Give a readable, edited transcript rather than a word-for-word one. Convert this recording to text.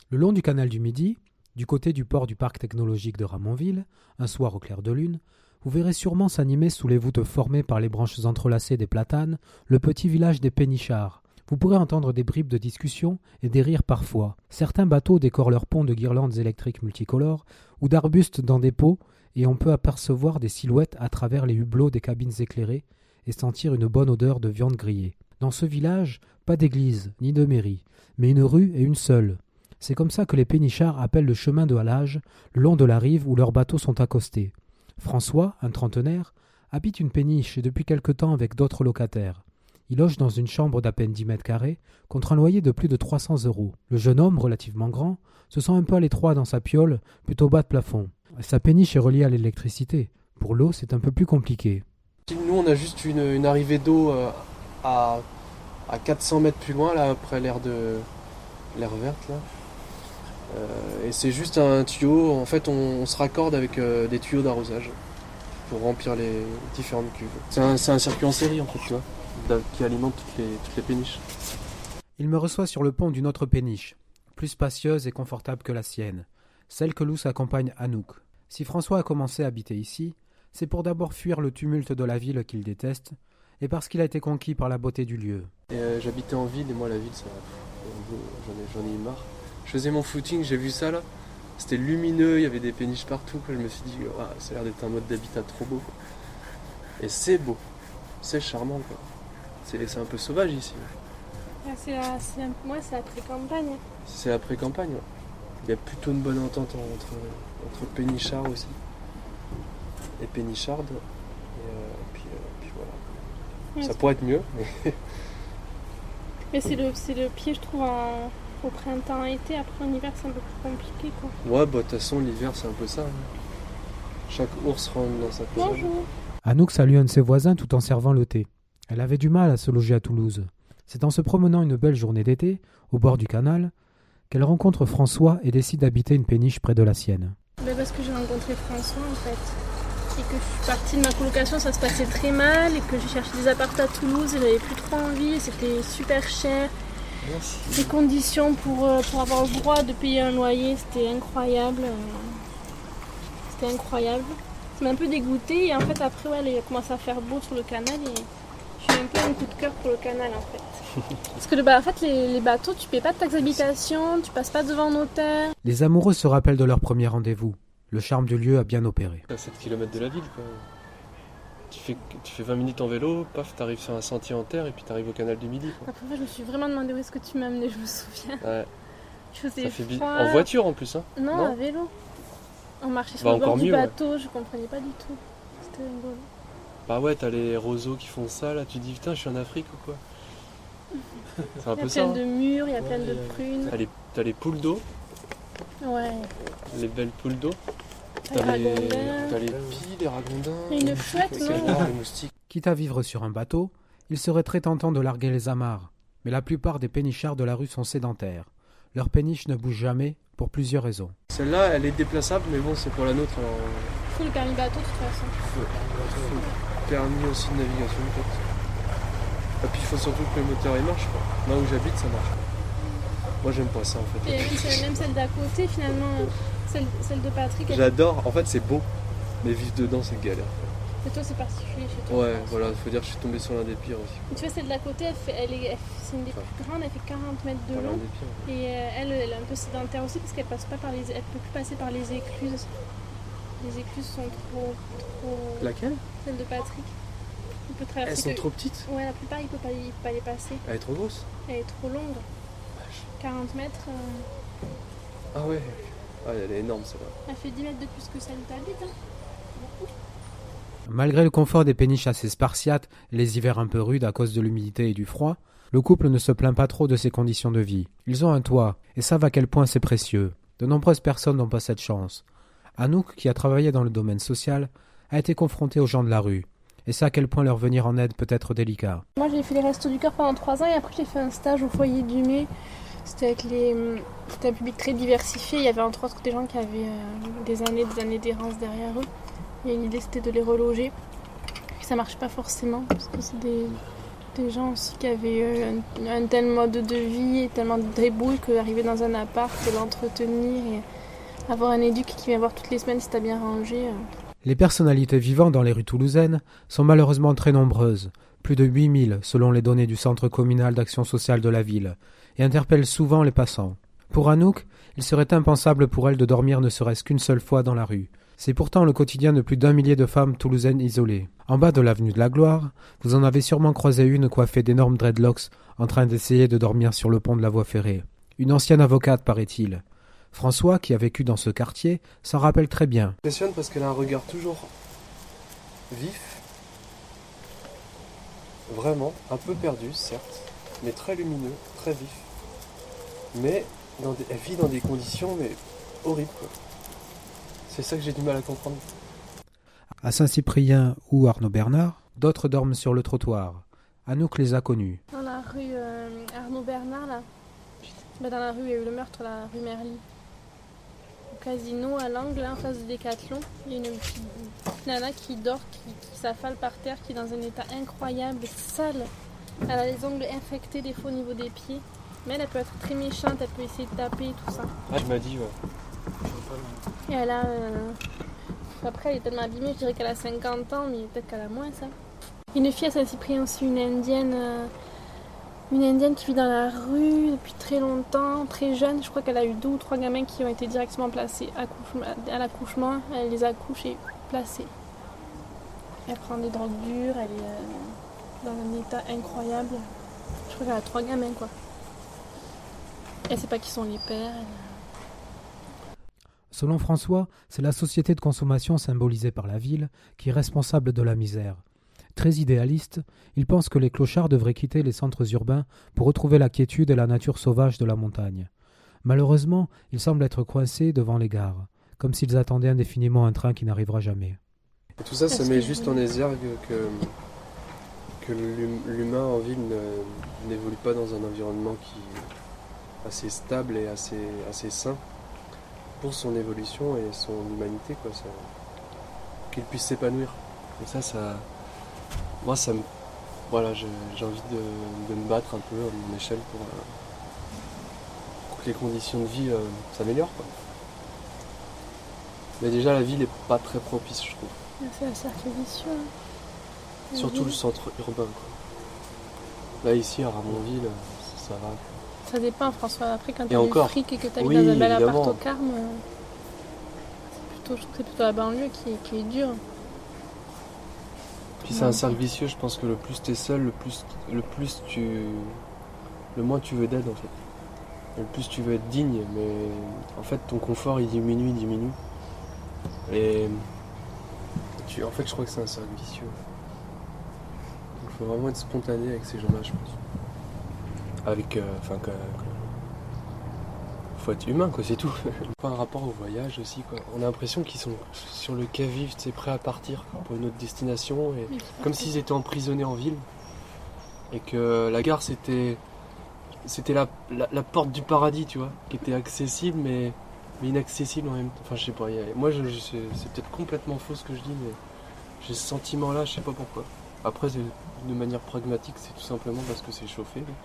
Le long du canal du Midi, du côté du port du parc technologique de Ramonville, un soir au clair de lune, vous verrez sûrement s'animer sous les voûtes formées par les branches entrelacées des platanes le petit village des Pénichards. Vous pourrez entendre des bribes de discussion et des rires parfois. Certains bateaux décorent leurs ponts de guirlandes électriques multicolores ou d'arbustes dans des pots, et on peut apercevoir des silhouettes à travers les hublots des cabines éclairées et sentir une bonne odeur de viande grillée. Dans ce village, pas d'église ni de mairie, mais une rue et une seule. C'est comme ça que les Pénichards appellent le chemin de halage, le long de la rive où leurs bateaux sont accostés. François, un trentenaire, habite une péniche et depuis quelque temps avec d'autres locataires. Il loge dans une chambre d'à peine 10 mètres carrés, contre un loyer de plus de 300 €. Le jeune homme, relativement grand, se sent un peu à l'étroit dans sa piole, plutôt bas de plafond. Sa péniche est reliée à l'électricité. Pour l'eau, c'est un peu plus compliqué. Nous, on a juste une arrivée d'eau à 400 mètres plus loin, là, après l'aire verte, là. Et c'est juste un tuyau. En fait, on se raccorde avec des tuyaux d'arrosage pour remplir les différentes cuves. C'est un circuit en série, en fait, tu vois, qui alimente toutes les péniches. Il me reçoit sur le pont d'une autre péniche, plus spacieuse et confortable que la sienne, celle que loue sa compagne Anouk. Si François a commencé à habiter ici, c'est pour d'abord fuir le tumulte de la ville qu'il déteste, et parce qu'il a été conquis par la beauté du lieu. J'habitais en ville, et moi, la ville, j'en ai eu marre. Je faisais mon footing, j'ai vu ça là, c'était lumineux, il y avait des péniches partout, quoi. Je me suis dit, oh, ça a l'air d'être un mode d'habitat trop beau, quoi. Et c'est beau, c'est charmant, quoi. C'est un peu sauvage ici. C'est la pré-campagne. C'est la pré-campagne, ouais. Il y a plutôt une bonne entente entre Pénichards aussi, et Pénichardes, et puis voilà. Ouais, ça pourrait être mieux, mais... Mais c'est le pied, je trouve, au printemps-été. Après, en hiver, c'est un peu plus compliqué, quoi. Ouais, bah de toute façon, l'hiver, c'est un peu ça. Hein. Chaque ours rentre dans sa cabane. Bonjour. Anouk salue un de ses voisins tout en servant le thé. Elle avait du mal à se loger à Toulouse. C'est en se promenant une belle journée d'été, au bord du canal, qu'elle rencontre François et décide d'habiter une péniche près de la sienne. Parce que j'ai rencontré François, en fait. Et que je suis partie de ma colocation, ça se passait très mal. Et que j'ai cherché des appartements à Toulouse et j'avais plus trop envie. C'était super cher. Merci. Les conditions pour avoir le droit de payer un loyer, c'était incroyable. Ça m'a un peu dégoûtée. Et en fait, après, ouais, il a commencé à faire beau sur le canal. Et j'ai eu un peu un coup de cœur pour le canal, en fait. Parce que en fait, les bateaux, tu payes pas de taxe d'habitation, tu passes pas devant notaire. Les amoureux se rappellent de leur premier rendez-vous. Le charme du lieu a bien opéré. À 7 km de la ville, quoi. Tu fais 20 minutes en vélo, paf, t'arrives sur un sentier en terre et puis t'arrives au canal du Midi, quoi. Après, je me suis vraiment demandé où est-ce que tu m'as amené, je me souviens. Ouais. Je faisais froid. En voiture en plus, hein. Non, à vélo. On marchait sur le bord du bateau, je comprenais pas du tout. C'était rigolo. Bah ouais, t'as les roseaux qui font ça, là, tu te dis putain, je suis en Afrique ou quoi. C'est un peu ça. Il y a plein de murs, il y a plein de prunes. T'as les poules d'eau. Ouais. Les belles poules d'eau. T'as les pies, les ragondins. Et une chouette, les moustiques. Quitte à vivre sur un bateau, il serait très tentant de larguer les amarres. Mais la plupart des pénichards de la rue sont sédentaires. Leur péniche ne bouge jamais, pour plusieurs raisons. Celle-là, elle est déplaçable, mais bon, c'est pour la nôtre. Alors... Il faut le permis bateau, de toute façon. Il faut le permis aussi de navigation, en fait. Et puis il faut surtout que le moteur il marche, quoi. Là où j'habite, ça marche pas. Moi, j'aime pas ça, en fait. Et même celle d'à côté, finalement, celle de Patrick. J'adore, en fait, c'est beau, mais vivre dedans, c'est galère. Et toi, c'est particulier chez toi. Ouais, voilà, faut dire que je suis tombé sur l'un des pires aussi. Tu vois, celle de la côté, c'est une des plus grandes, elle fait 40 mètres de long. Et elle est un peu sédentaire aussi parce qu'elle passe pas par elle peut plus passer par les écluses. Les écluses sont trop... Laquelle? Celle de Patrick. Il peut traverser. Elles sont trop petites? Ouais, la plupart, il peut pas les passer. Elle est trop grosse? Elle est trop longue. 40 mètres. Ah ouais. Ah, elle est énorme, celle-là. Elle fait 10 mètres de plus que celle où t'habites, hein. Malgré le confort des péniches assez spartiates et les hivers un peu rudes à cause de l'humidité et du froid, le couple ne se plaint pas trop de ses conditions de vie. Ils ont un toit et savent à quel point c'est précieux. De nombreuses personnes n'ont pas cette chance. Anouk, qui a travaillé dans le domaine social, a été confrontée aux gens de la rue et sait à quel point leur venir en aide peut être délicat. Moi, j'ai fait les Restos du Cœur pendant 3 ans et après j'ai fait un stage au foyer du Mai. C'était un public très diversifié. Il y avait entre autres des gens qui avaient des années d'errance derrière eux. Et l'idée c'était de les reloger. Et ça marche pas forcément parce que c'est des Des gens aussi qui avaient un tel mode de vie et tellement de débrouille qu'arriver dans un appart et l'entretenir et avoir un éduc qui vient voir toutes les semaines si t'as bien rangé. Les personnalités vivant dans les rues toulousaines sont malheureusement très nombreuses, plus de 8000 selon les données du Centre communal d'action sociale de la ville, et interpellent souvent les passants. Pour Anouk, il serait impensable pour elle de dormir ne serait-ce qu'une seule fois dans la rue. C'est pourtant le quotidien de plus d'1 millier de femmes toulousaines isolées. En bas de l'avenue de la Gloire, vous en avez sûrement croisé une coiffée d'énormes dreadlocks en train d'essayer de dormir sur le pont de la voie ferrée. Une ancienne avocate, paraît-il. François, qui a vécu dans ce quartier, s'en rappelle très bien. Impressionne parce qu'elle a un regard toujours vif, vraiment, un peu perdu, certes, mais très lumineux, très vif. Mais elle vit dans des conditions horribles, quoi. C'est ça que j'ai du mal à comprendre. À Saint-Cyprien ou Arnaud Bernard, d'autres dorment sur le trottoir. Anouk les a connus. Dans la rue Arnaud Bernard, là, dans la rue, il y a eu le meurtre, la rue Merly. Au casino, à l'angle, là, en face du Décathlon, il y a une petite nana qui dort, qui s'affale par terre, qui est dans un état incroyable, sale. Elle a les ongles infectés des fois au niveau des pieds. Mais elle peut être très méchante, elle peut essayer de taper, tout ça. Ah, tu m'as dit, ouais. Et elle a... Après, elle est tellement abîmée, je dirais qu'elle a 50 ans, mais peut-être qu'elle a moins, ça. Une fille à Saint-Cyprien aussi, une indienne qui vit dans la rue depuis très longtemps, très jeune. Je crois qu'elle a eu 2 ou 3 gamins qui ont été directement placés à l'accouchement. Elle les accouche et placée. Elle prend des drogues dures, elle est dans un état incroyable. Je crois qu'elle a 3 gamins, quoi. Elle sait pas qui sont les pères. Selon François, c'est la société de consommation symbolisée par la ville qui est responsable de la misère. Très idéaliste, il pense que les clochards devraient quitter les centres urbains pour retrouver la quiétude et la nature sauvage de la montagne. Malheureusement, ils semblent être coincés devant les gares, comme s'ils attendaient indéfiniment un train qui n'arrivera jamais. Et tout ça, ça met juste en exergue que l'humain en ville n'évolue pas dans un environnement qui est assez stable et assez sain pour son évolution et son humanité, quoi, qu'il puisse s'épanouir. Et ça moi, voilà, j'ai envie de me battre un peu à mon échelle pour que les conditions de vie s'améliorent, quoi. Mais déjà, la ville n'est pas très propice, je trouve. C'est un cercle vicieux. Surtout le centre urbain, quoi. Là, ici, à Ramonville, ça va. Ça dépend, François. Après, quand tu as du fric et que tu habites dans un bel appart au Carme, je trouve que c'est plutôt la banlieue qui est dure. Puis c'est un cercle vicieux, je pense que le plus t'es seul, le moins tu veux d'aide, en fait. Le plus tu veux être digne, mais en fait ton confort il diminue. Et en fait je crois que c'est un cercle vicieux. Donc il faut vraiment être spontané avec ces gens-là, je pense. Faut être humain, quoi, c'est tout. Pas un rapport au voyage aussi, quoi. On a l'impression qu'ils sont sur le qui-vive, prêts à partir pour une autre destination, et comme s'ils étaient emprisonnés en ville, et que la gare c'était la porte du paradis, tu vois, qui était accessible mais inaccessible en même temps. Enfin, je sais pas. Moi, c'est peut-être complètement faux ce que je dis, mais j'ai ce sentiment-là, je sais pas pourquoi. Après, de manière pragmatique, c'est tout simplement parce que c'est chauffé.